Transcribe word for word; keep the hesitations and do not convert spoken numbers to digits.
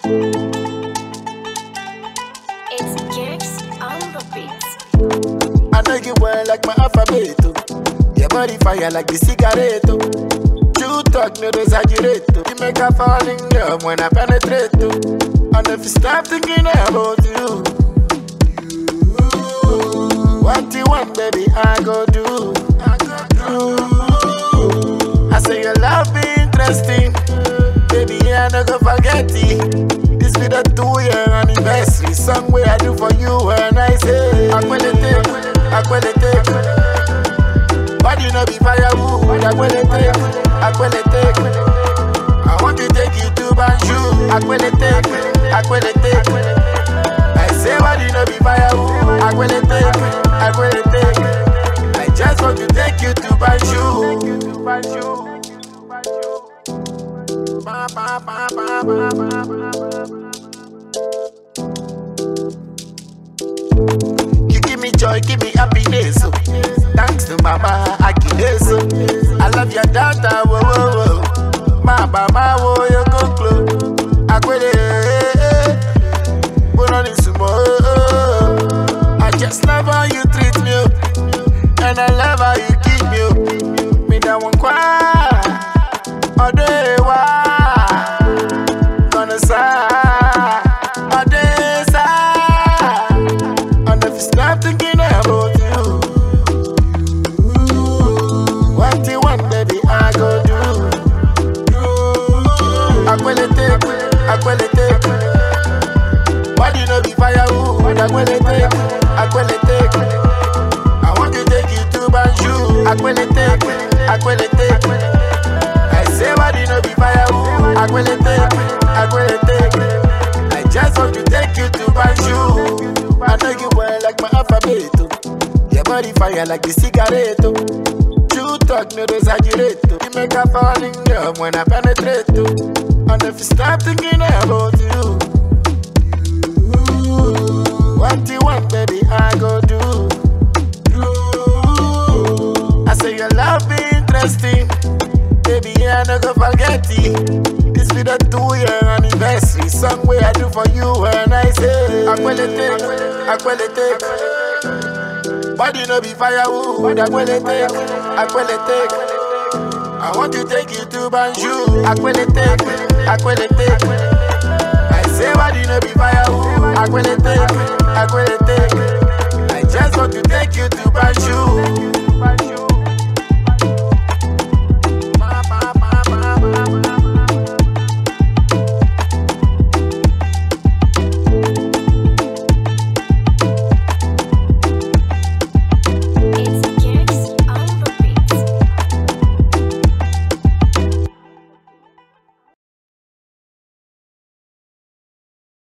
It's Jerks on the beats. I know you well like my alphabet. Your body fire like the cigarette. You talk no exaggerate. You make her fall in love when I penetrate. And if you stop thinking about you, what you want, baby, I go do. I go do. I say your love be interesting, baby, I no go forget it. This be the two-year anniversary song where I do for you when I say Aquelete, Aquelete. Body no be firewood, Aquelete, Aquelete. I want to take you to Banjul, Aquelete, Aquelete. I say body no be firewood, Aquelete, Aquelete. I just want to take you to Banjul. Ba, ba, ba, ba, ba, ba, ba. You give me joy, give me happiness. Oh. Thanks to Mama Agnes. Oh. I love your daughter. Whoa, whoa, whoa. Mama, mama, whoa, you go close. Aquele, put on this more. I just love how you treat me, and I love how you keep me. Me that one cry. All day, why? Gonna sigh. All day, sigh. And if you stop thinking about you, what you want, baby, I go do. Aquelete, Aquelete. Body no be firewood, Aquelete, Aquelete. I want to take you to Banjul, Aquelete, Aquelete. Say body no be firewood, Aquelete, Aquelete. I just want to take you to Banjul. I know you well like my alphabet. Your body fire like the cigarette. You talk no exaggerate. You make her fall in love when I penetrate. And if you stop thinking about you, what you want, baby, I go do. I say your love be interesting, baby, I no go forget it. This be the two-year anniversary song where I do for you when I say Aquelete, Aquelete. Body no be firewood, Aquelete, Aquelete. I want to take you to Banjul, Aquelete, Aquelete. I say body no be firewood, Aquelete, Aquelete. I just want to take you to Banjul.